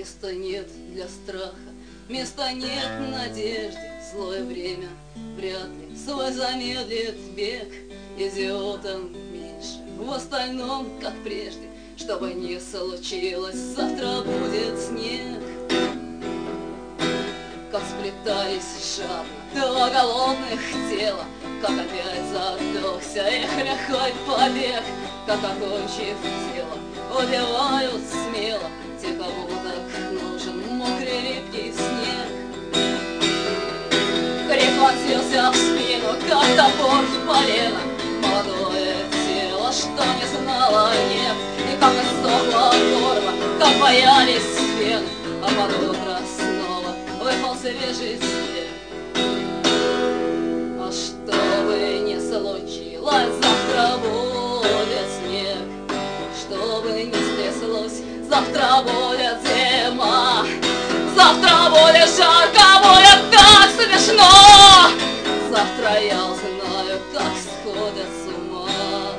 Места нет для страха, места нет надежде. Злое время вряд ли свой замедлит бег. Идиотам меньше, в остальном, как прежде. Что бы ни случилось, завтра будет снег. Как сплетались жадно два голодных тела, как опять задохся их лихой побег, как, окончив дело, убивают смело те, кому так нужен мокрый липкий снег. Крик вонзился в спину, как топор в полено, молодое тело, что не знало нет, и как иссохло горло, как боялись вены, а под утро снова выпал свежий снег. А что бы ни случилось, завтра будет снег. Что бы ни стряслось, завтра будет зима. Завтра будет жарко, будет так смешно. Завтра я узнаю, как сходят с ума.